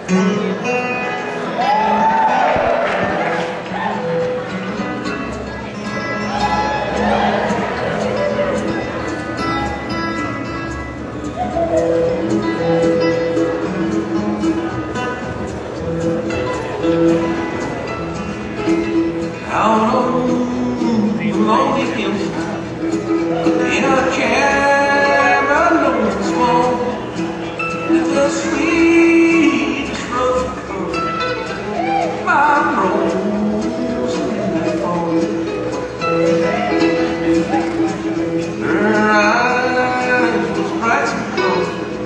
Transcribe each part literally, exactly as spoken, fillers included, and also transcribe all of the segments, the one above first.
Out on the lonely hills, in a cabin no small, with the sweetest rose my rose in that fall. Her eyes was bright and cold,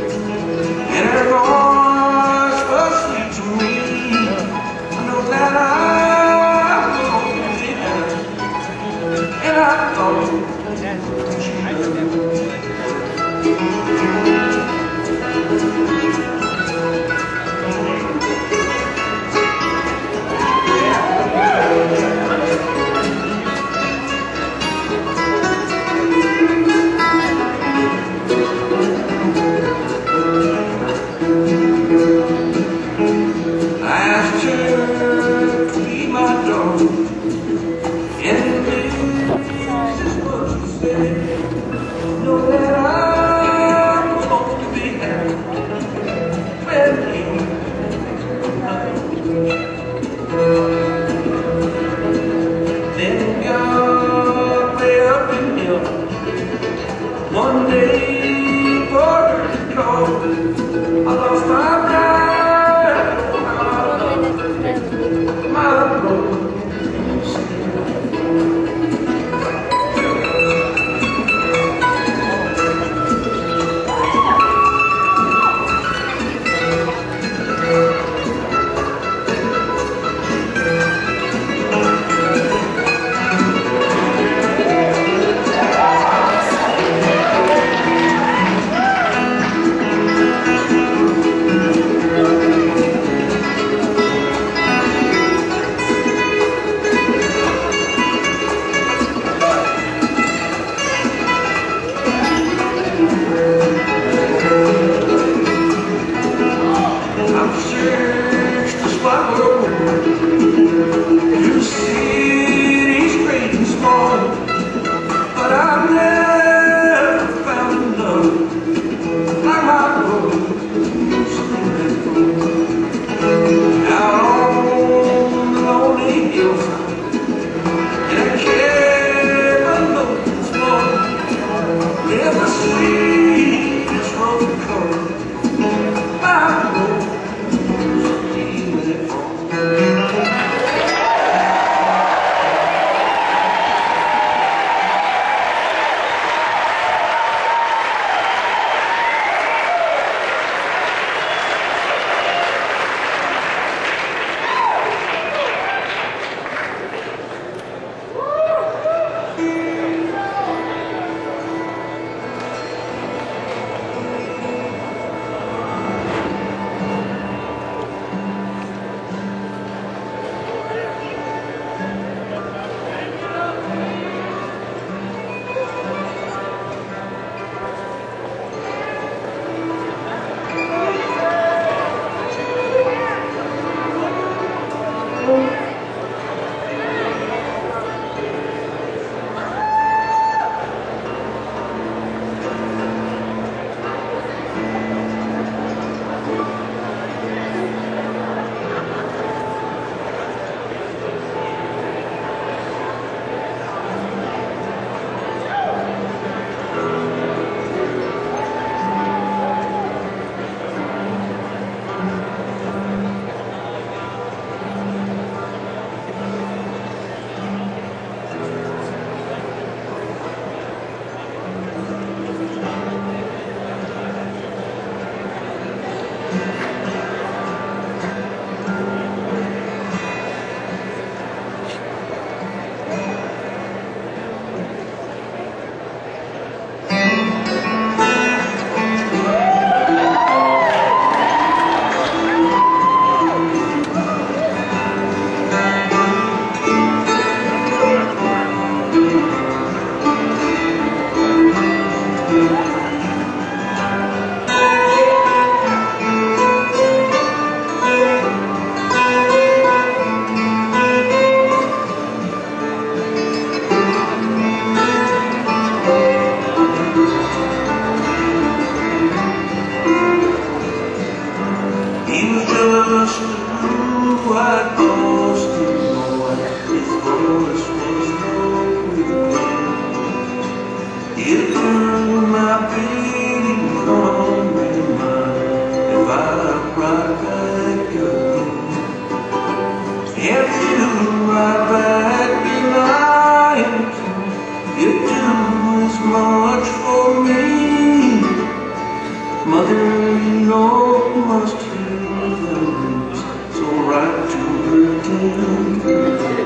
Mother, you know, must hear the news, so write to her tender.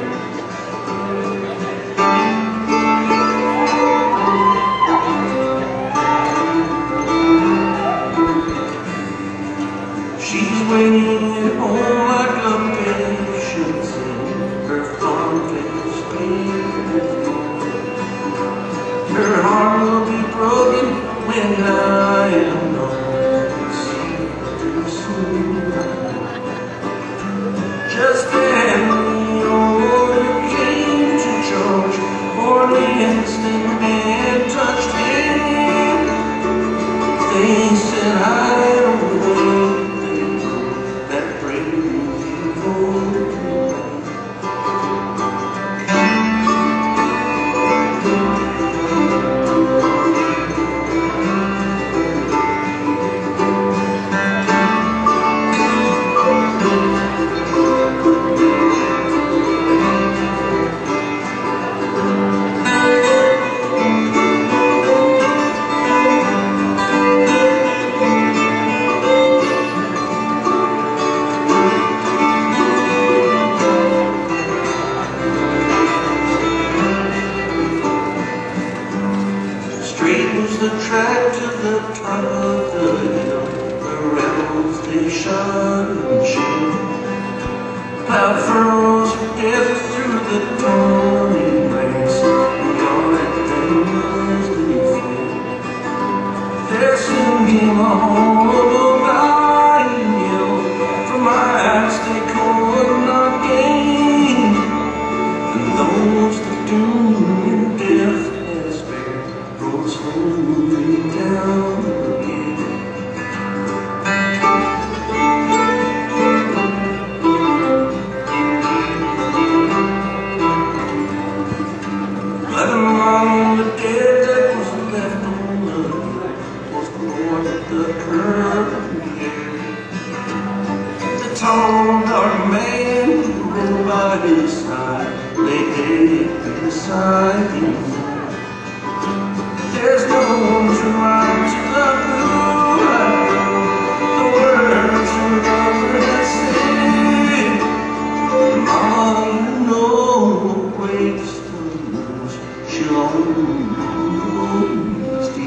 She's waiting at home like a patient in her fond-faced face. Her heart will be broken when I am gone. See her soon. Just then, oh, you came to George for an instant and touched him. They said, I don't know. Straight was the track to the top of the hill. The rebels they shot and chill. Plowed furrows for death through the torny ranks. And all that them was they feel. There soon came a horrible dying yell. From my eyes they could not gain. And those that doom in death slowly down again. Blood among the dead that was left on the hill was born at the curtain here. The tall dark man who rode by his side lay dead beside him. There's no one to rhyme to the blue light, the words your lover has said. Mama, you know what breaks the news, she'll always be.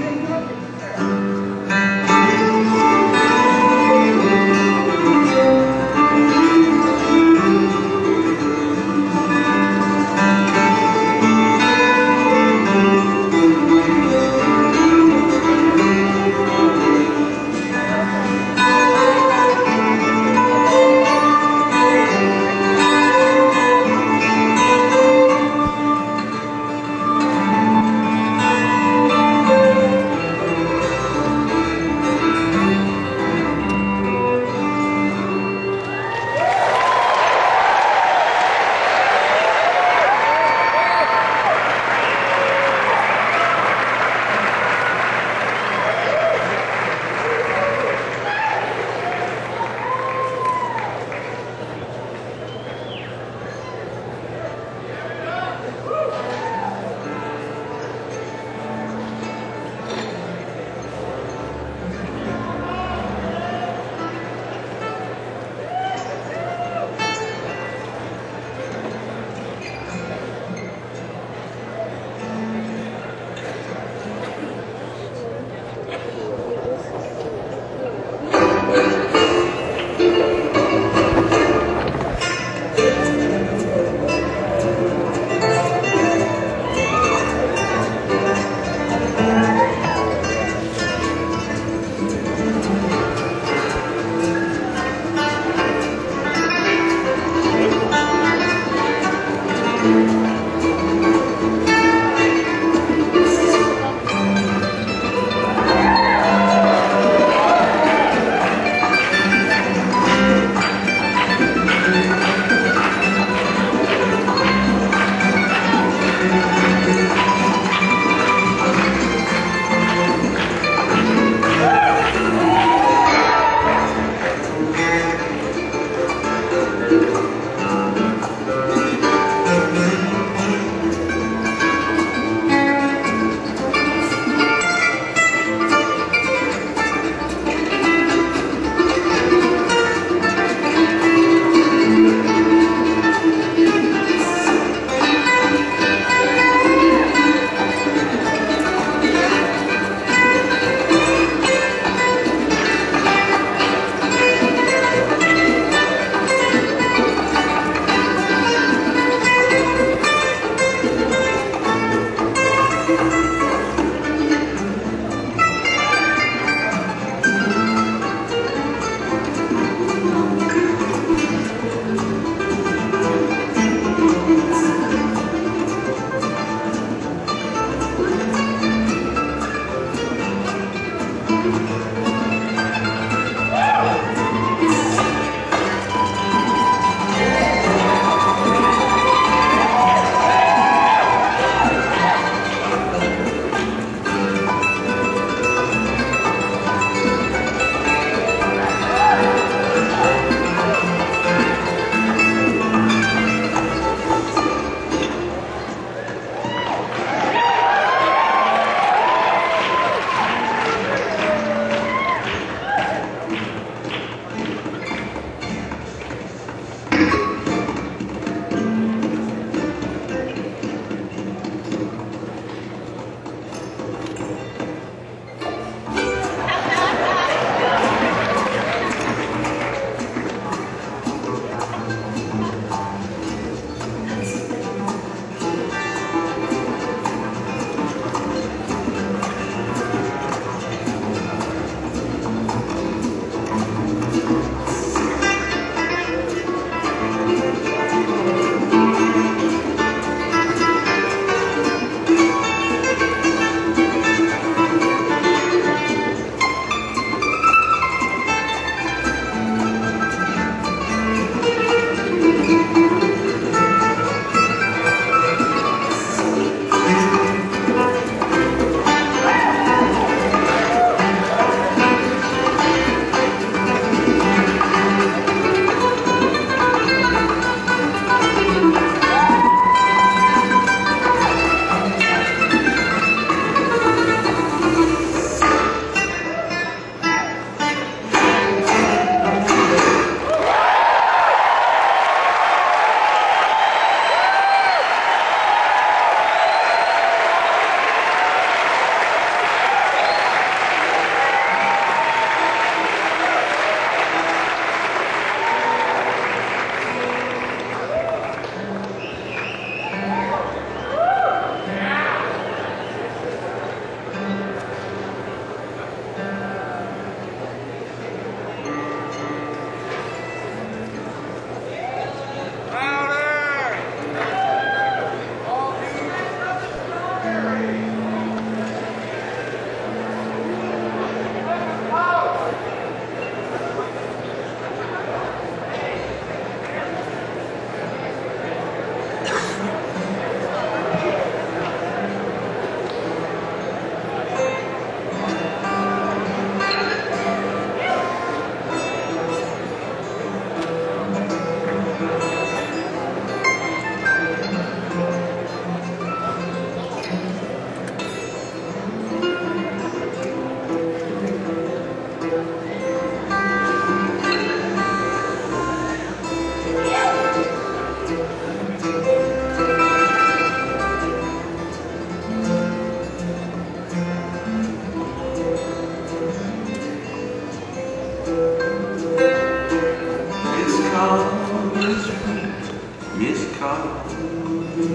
Miss Collins, Miss Collins,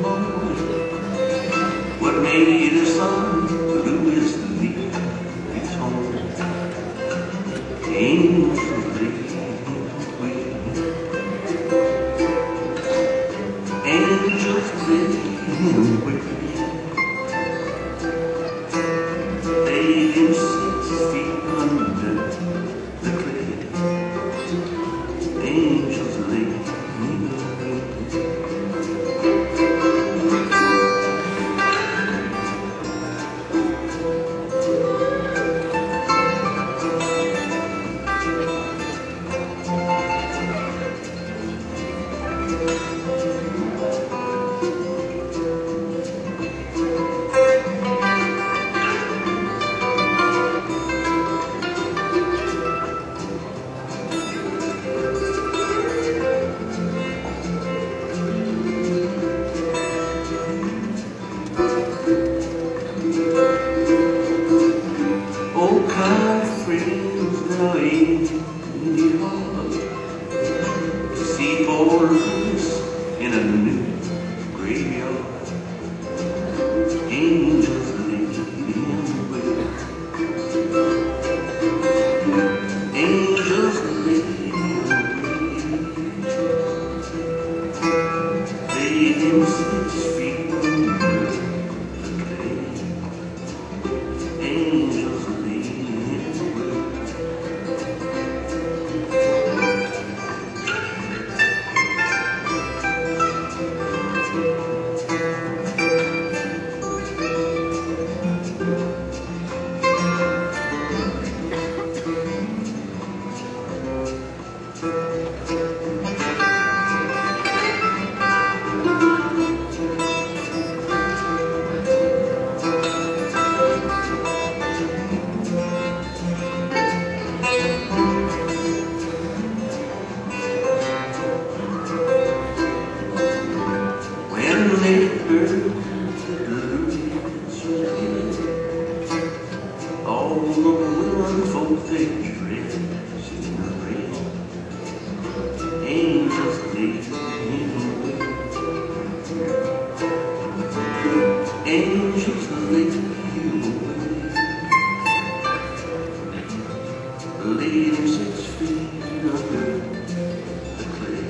what made her son Louis leave his home? Angels lay angels lay laid him six feet under the clay. Angels lay to see poor Louis in a new graveyard. Angels laid him away. Angels laid him away. Laid him six feet under the clay. Angels laid him away. When they heard that Louis was dead, all the women folk they dressed in red. Angels laid him away. Angels laid him away. Laid him six feet under the clay.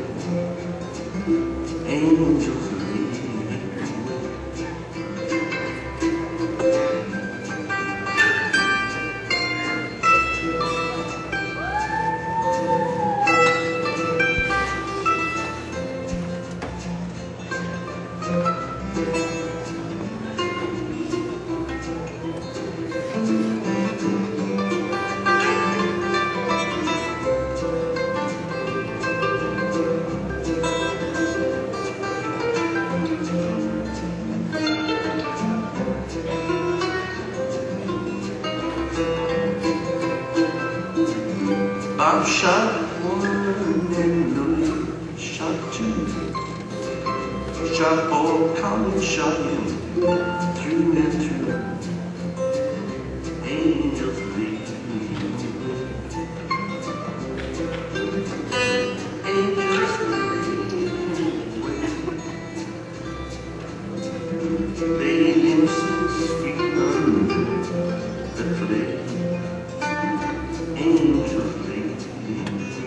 Angels laid him away. Bob shot one and Louis shot two. Shot Paul Collins, shot him through and through. Angels lead me away. Angels lead me away. Laid him six feet under the clay. Angels lead me away.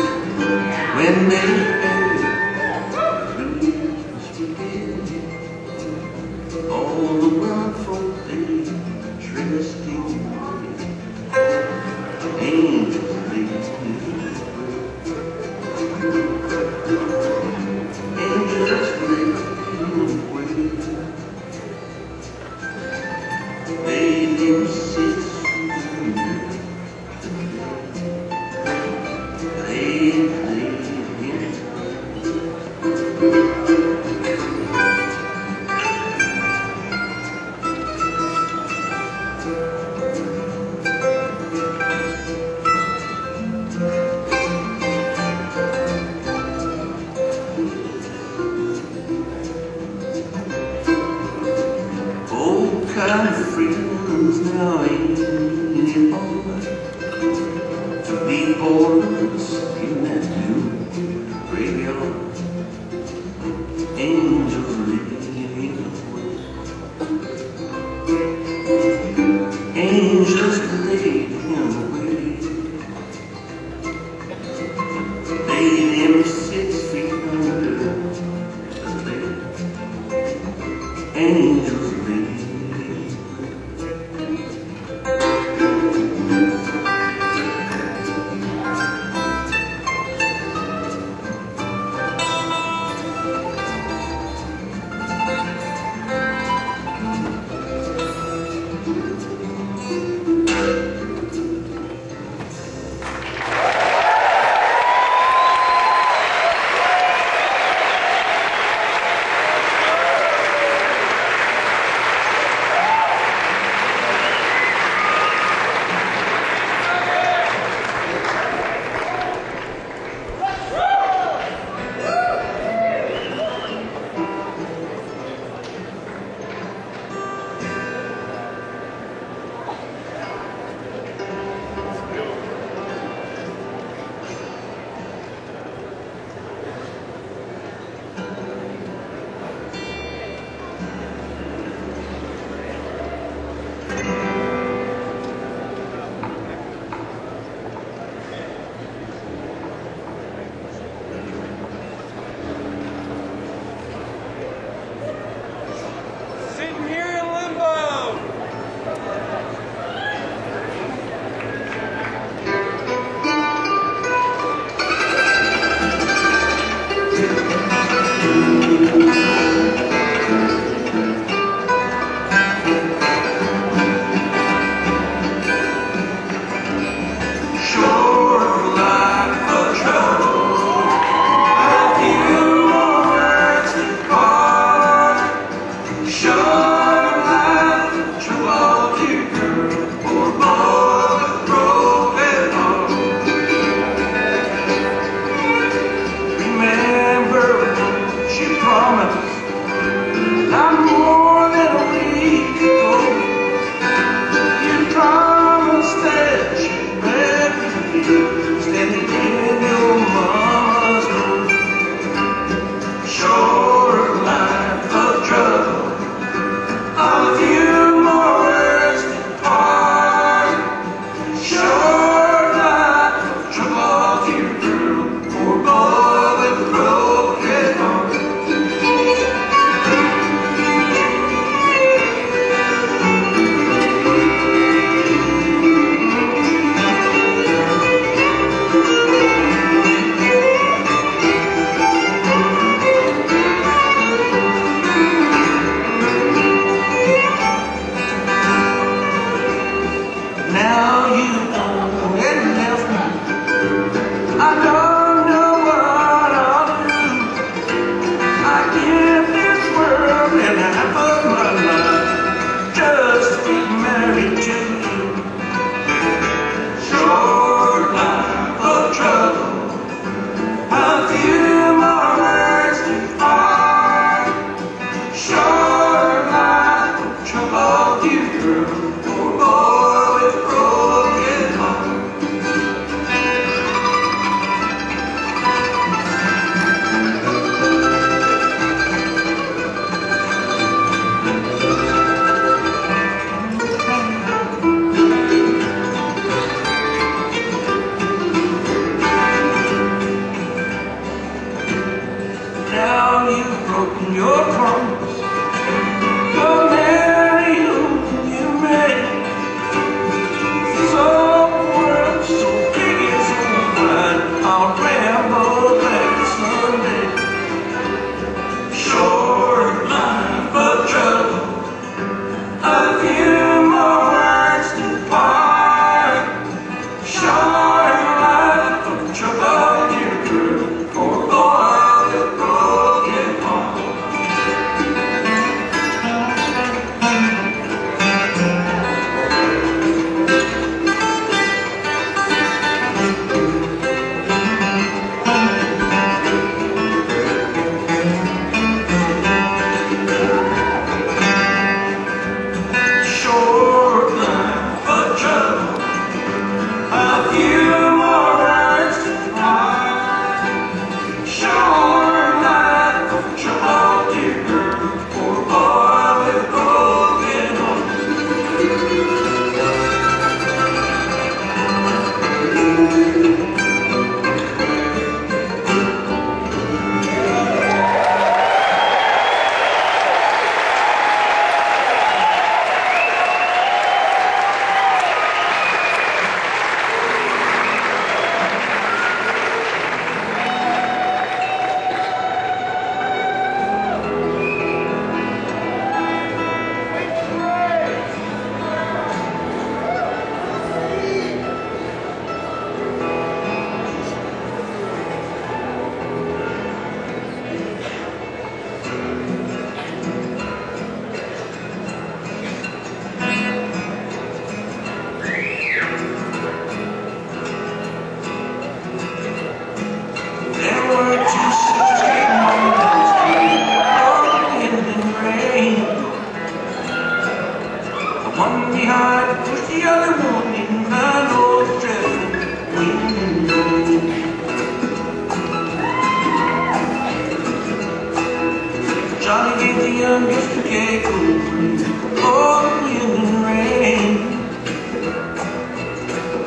When they heard Louis was dead, angels laid him away, laid him six feet under the bed. Angels laid.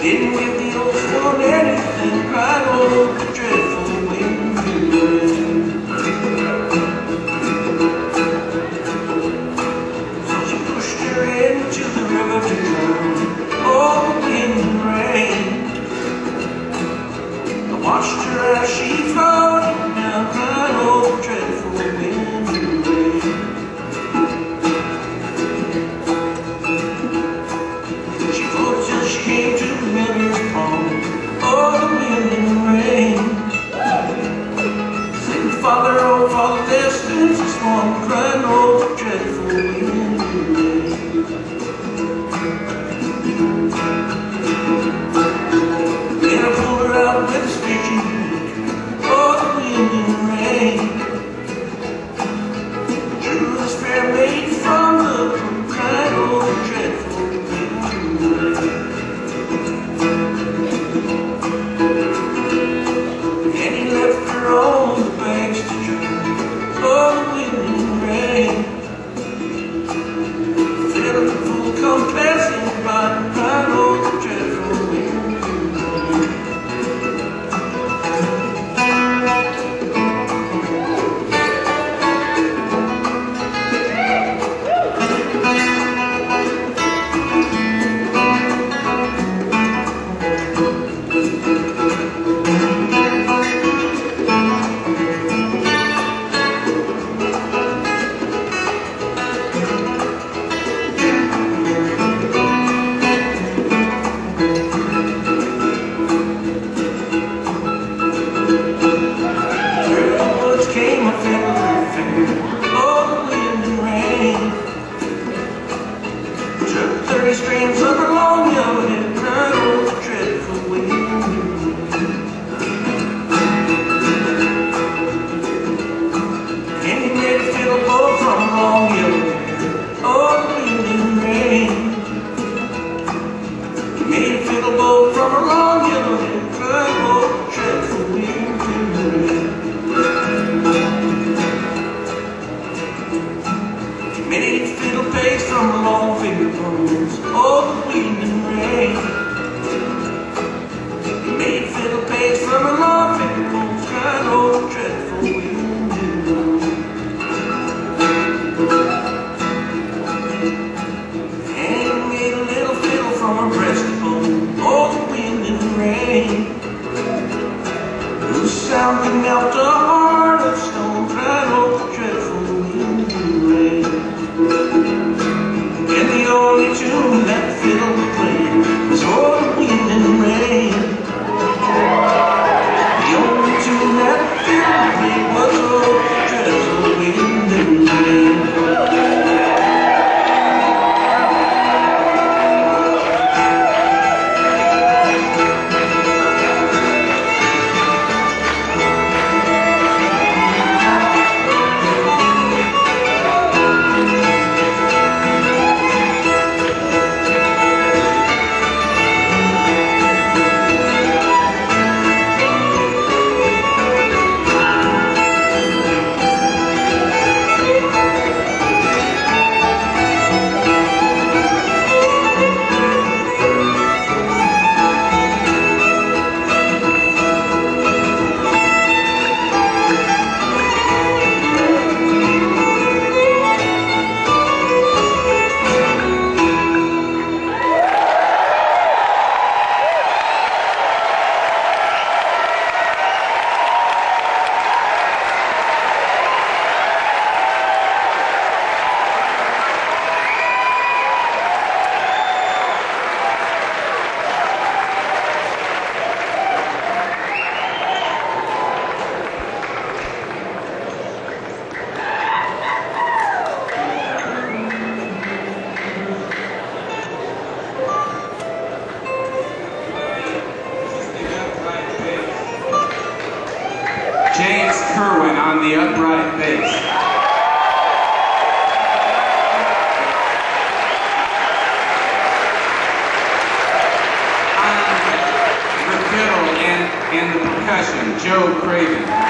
Didn't give the old swan anything, cried old dreadful wind and rain. So she pushed her into the river to drown all the wind and rain. I watched her as she floated down, cried old dreadful wind and rain. She floated till she came to the miller's pond, oh, the wind and rain. Sing, Father, oh, Father, there stands a swan, crying, oh, dreadful wind and rain. Then I pulled her out with a screeching hook, oh, the wind and rain. Drew the spare maid from the brook, crying, oh, dreadful wind and rain. And he left her on the banks to drown, oh, the wind and rain. Fell in the pool, come passing by, crying, oh, dreadful wind and rain. Through the woods came a fiddler finger, oh, the wind and rain. Took thirty strands of her long yellow hair, cried, oh, dreadful wind and rain. And he made a fiddle bow from her long yellow hair, oh, the wind and rain. He made a fiddle bow from her long yellow hair, cried, oh, dreadful wind and rain. Made fiddle paste from the long finger bones, oh, the wind and rain. Made fiddle paste from the long finger bones, cried, oh, dreadful wind and rain. And made a little fiddle from her breastbone, oh, the wind and rain. Whose sound can melt a heart of stone, cried, oh, dreadful wind and rain. And the only tune that fiddle would play was, oh, the wind and rain. The only tune that fiddle would play was, oh, dreadful wind and rain. James Kerwin on the upright bass. On the fiddle and, and the percussion, Joe Craven.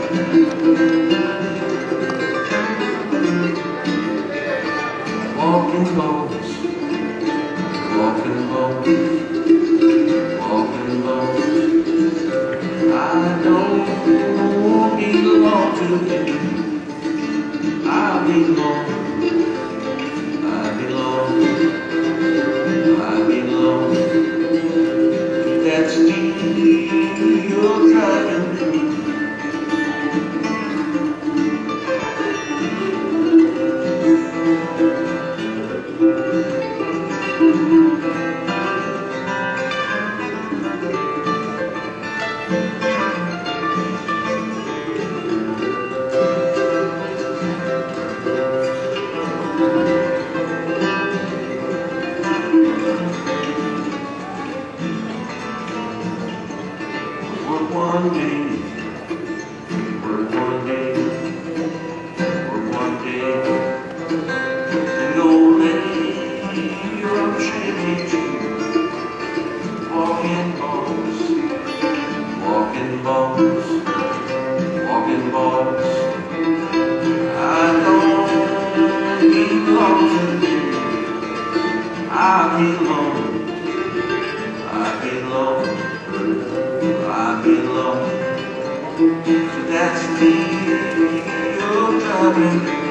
Walking bones, walking bones, walking bones. I don't belong to you. I belong, I belong, I belong to that steel you're driving through. Work one day, work one day, work one day, and old lady, I'm shaving too. Walking bones, walking bones, walking bones. I don't belong to you. I belong, I belong, I belong to that steel you're driving through.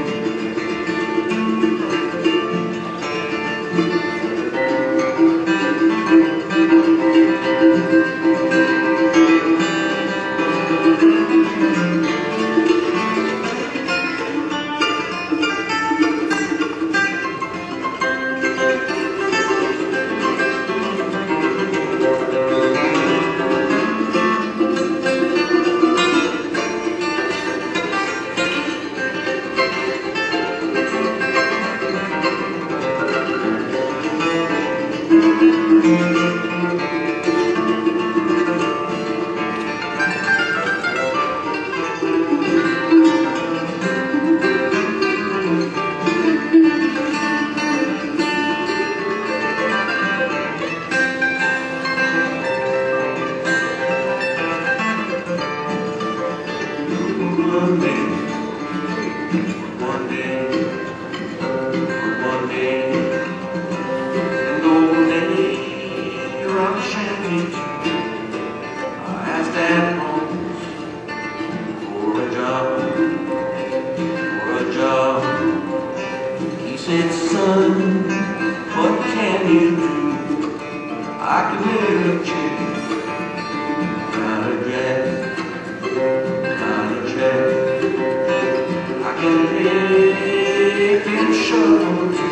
One day, one day, one day, and old lady, you're on shanty too. I asked Dad Bones for a job, for a job. He said, son, what can you do? I can live cheap, not a jet, not a jet. I can live in shovel too.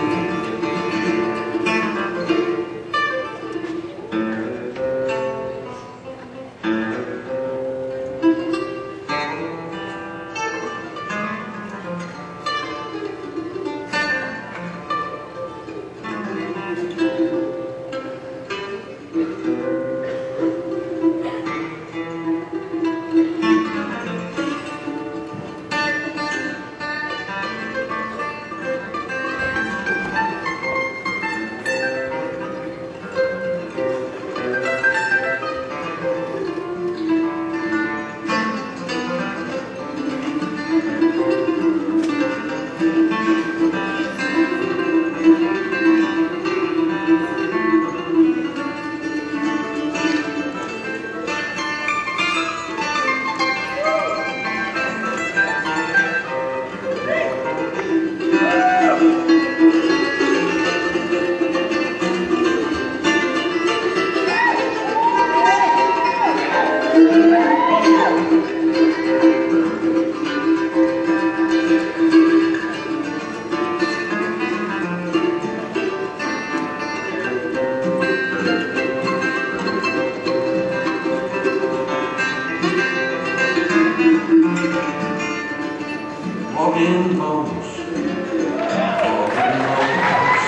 Walking bones, walking bones.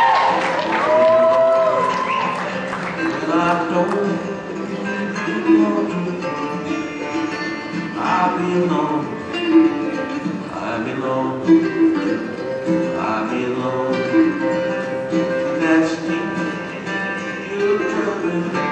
When I don't belong to you, I belong, I belong, I belong. That's me, you're driving me.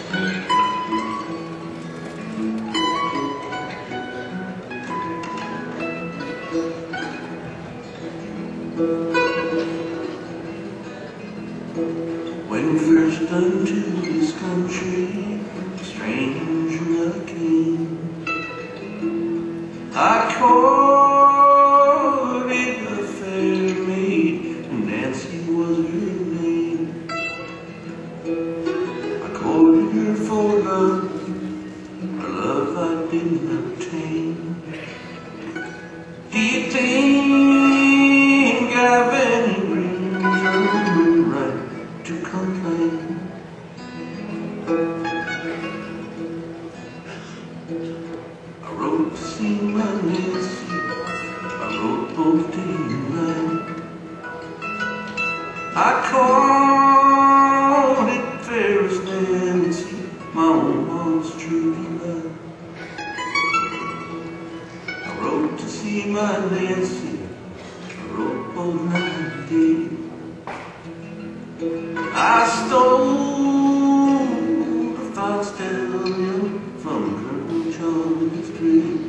When first unto this country, stranger I came, I courted a fair maid, and Nancy was her name. I courted her for love, for love I didn't obtain. Do you think I've any reason right to complain? I wrote to see my Nancy, I wrote both to you and I called it fairest Nancy, my own mom's true love. I wrote to see my Nancy, I wrote both night and day. I stole the fox stallion from Colonel John's grave.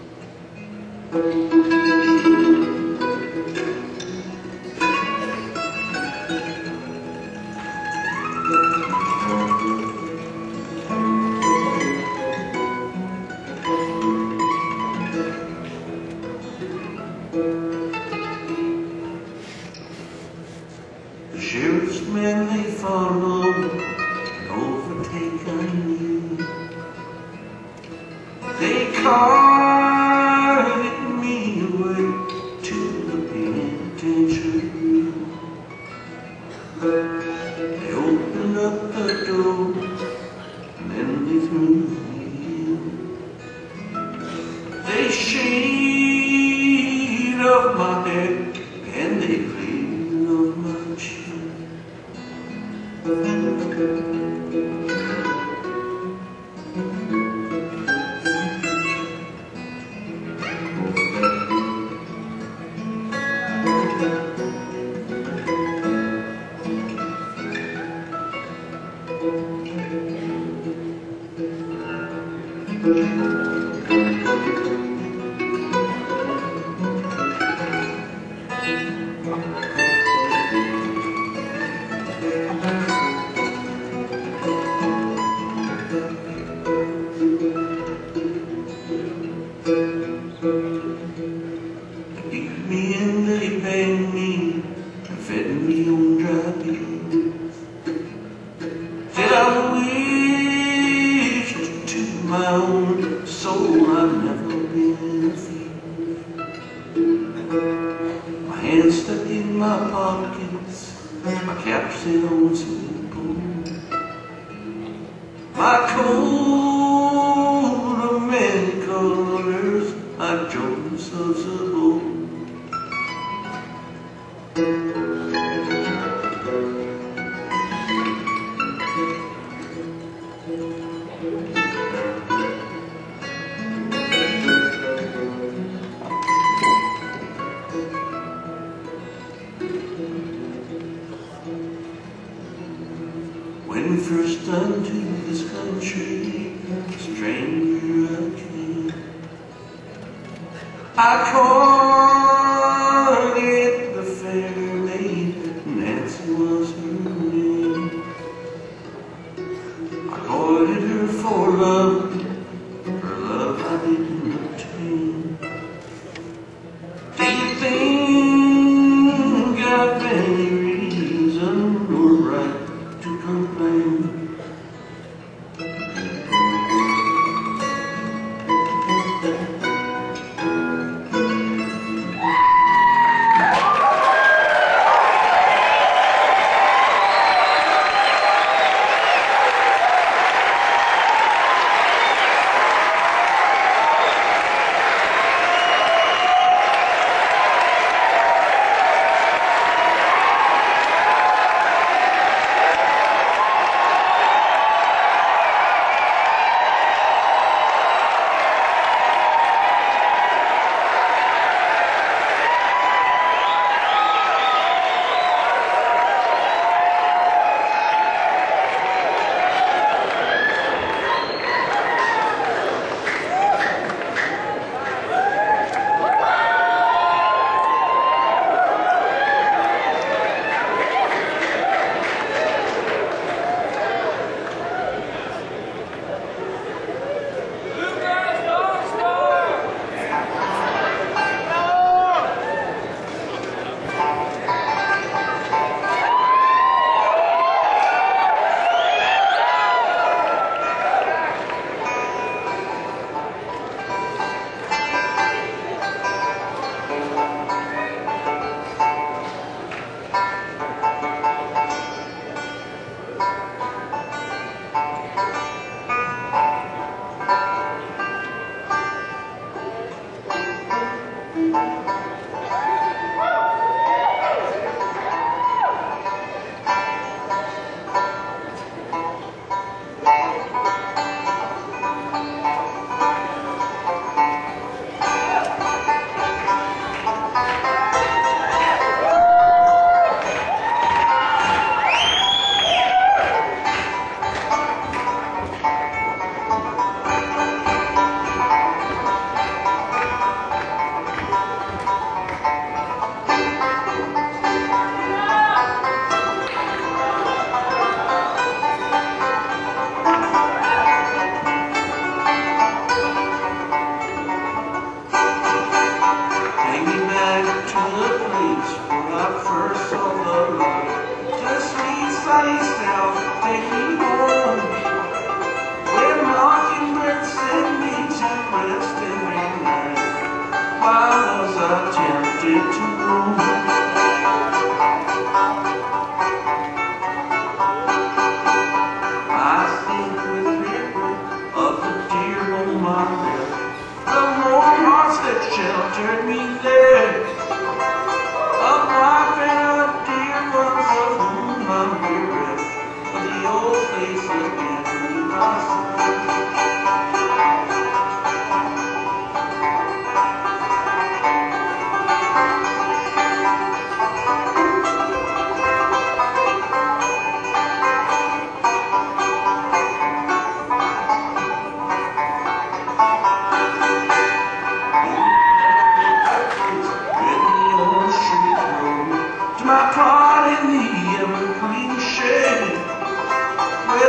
The sheriff's men, they followed and overtake I knew. They carted me away to the penitentiary. They opened up the door and then they threw me in. They shaved off my head and they cleaned off my chin. They beat me and they banged me and fed me on dry beans. Said I wished to my own soul I'd never been a thief. My hands stuck in my pockets, my cap set on simple. My coat of many colors, I drove themselves a boat. When first unto this country, stranger I came, I courted the fair maid, Nancy was her name. I courted her for love, for love I didn't obtain. Do you think I've any reason or right to complain?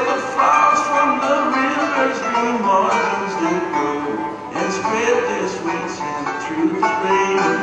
where the flowers from the river's green margins did grow and spread their sweet scent through the rain.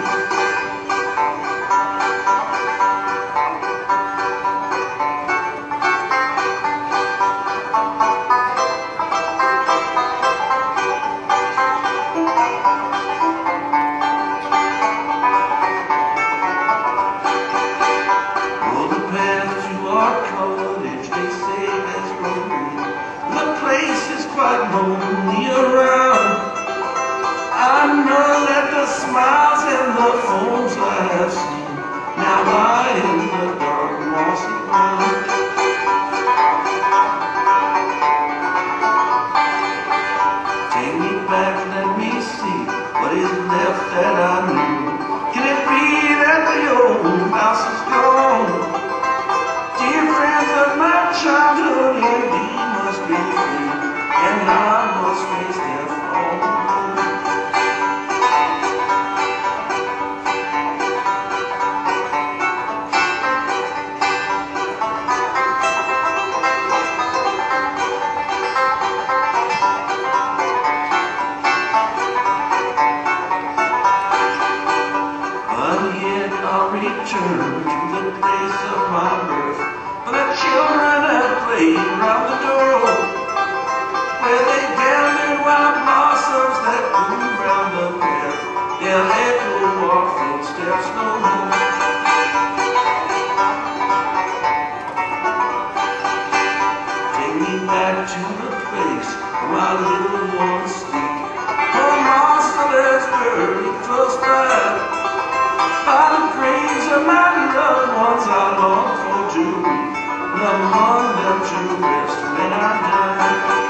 Quite lonely around. I know that the smiles and the homes I have seen now lie in the dark mossy ground. Take me back, let me see what is left that I knew. Can it be that the old house is gone? Dear friends of my childhood, indeed must be free. And I must face death all alone. But yet I'll return to the place of my birth, where the children have played round the door, where they gathered wild blossoms that bloom round the path. They'll echo our footsteps no more. Take me back to the place where my little ones sleep. Oh, Marcellus buried close by, by the graves of my loved ones I long for to weep, and among them to rest when I die.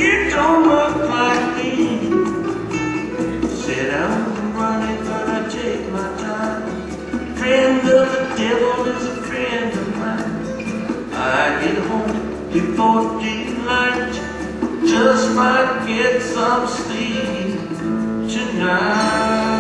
You don't look like me. Said I'm running, but I take my time. Friend of the devil is a friend of mine. I get home before daylight, just might get some sleep tonight.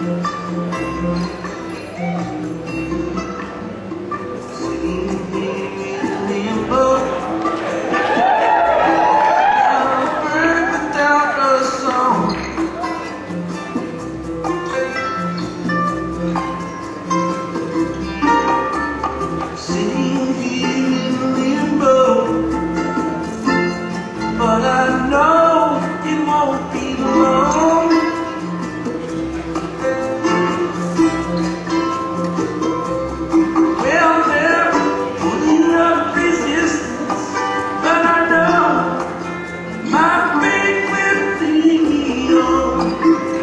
But I know it won't be long. Well, they're putting up resistance, but I know my faith will lead me on.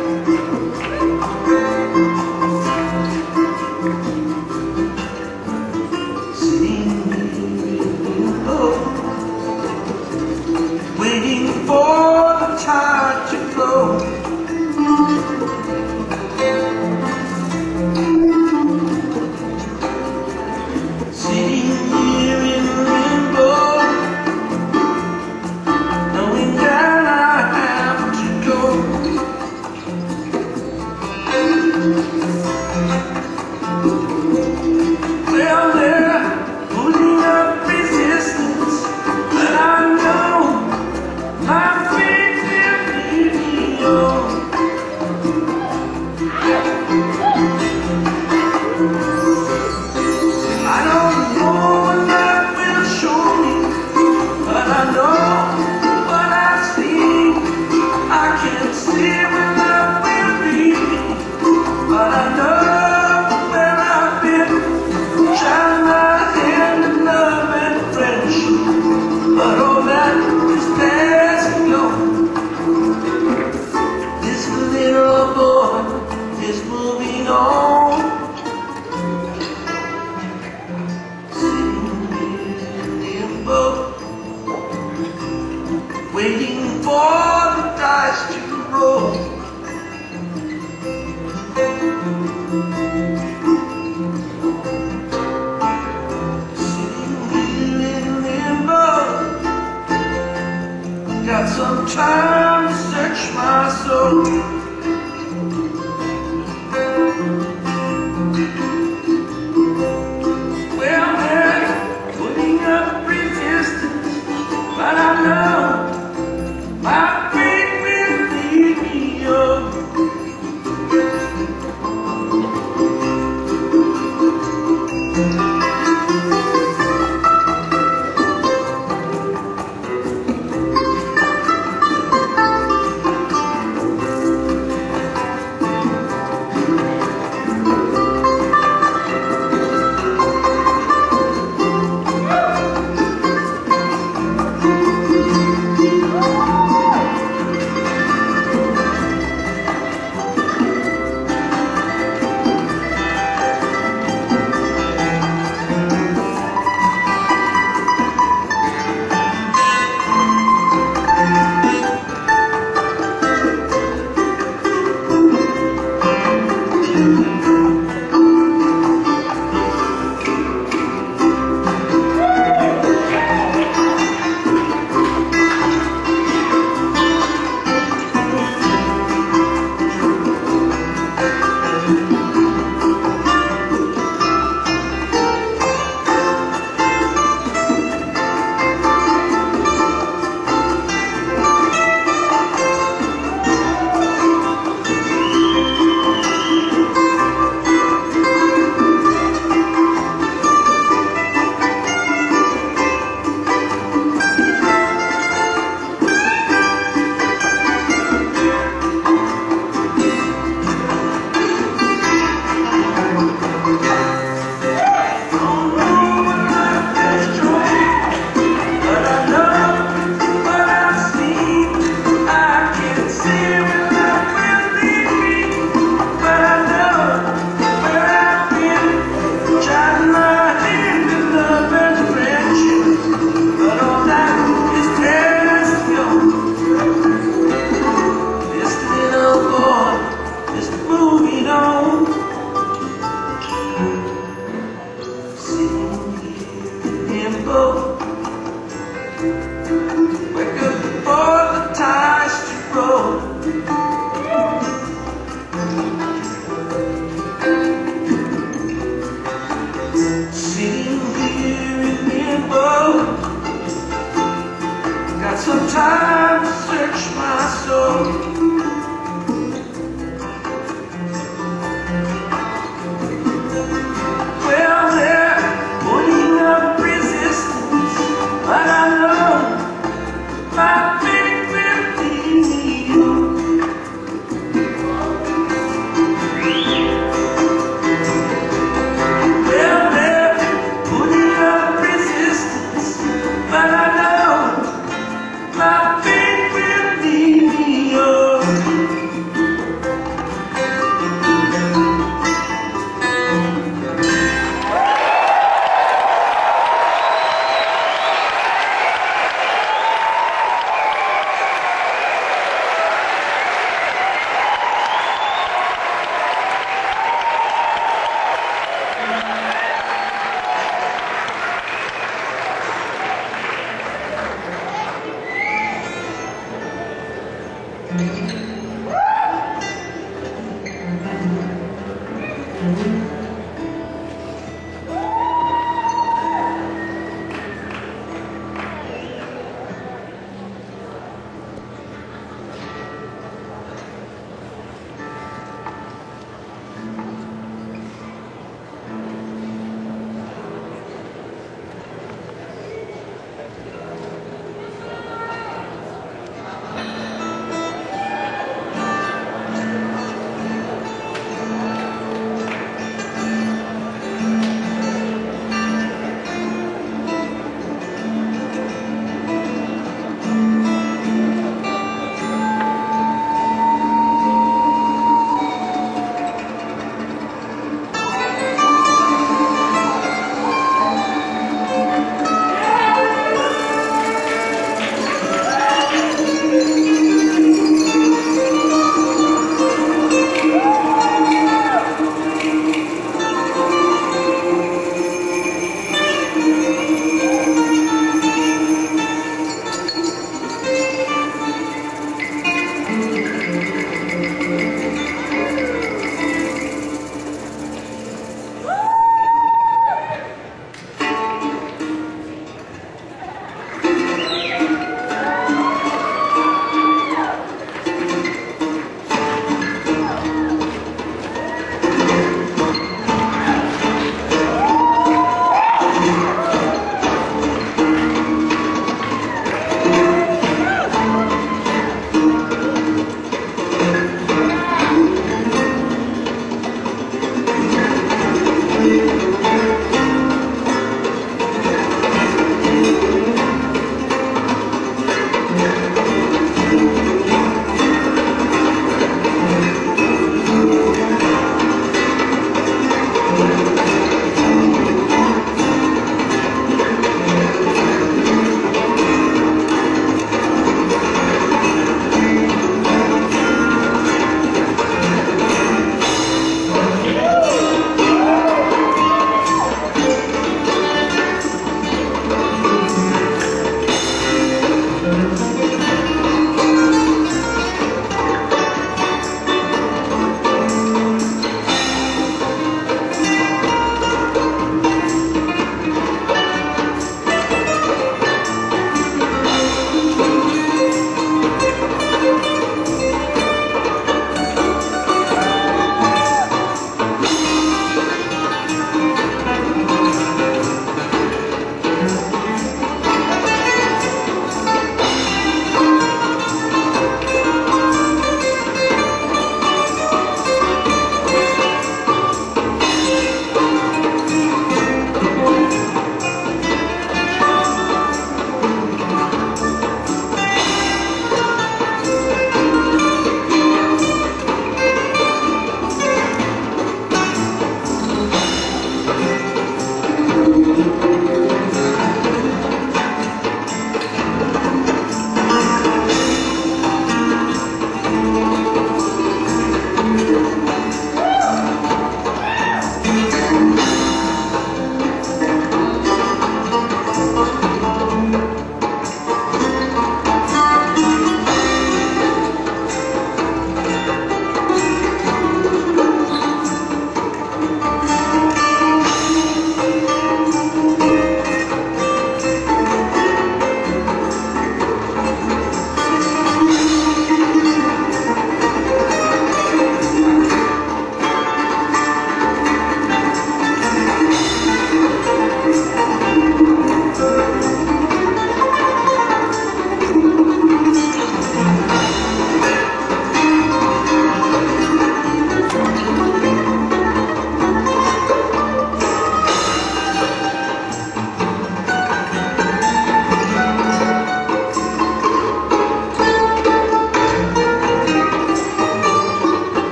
Sitting here in love, waiting for the tide to flow. Sitting here in limbo, knowing that I have to go. Well, they're putting up resistance, but I know my faith will lead me on. I don't know what life will show me, but I know what I see. I can't see where life will lead me, but I know where I've been, trying my hand in love and friendship, but all that is past and gone. This little boy is moving on. Sitting here in limbo, waiting for the dice to roll. Sitting here in limbo, got some time to search my soul. Well, they're putting up resistance, but I know my faith will lead me on.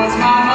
was my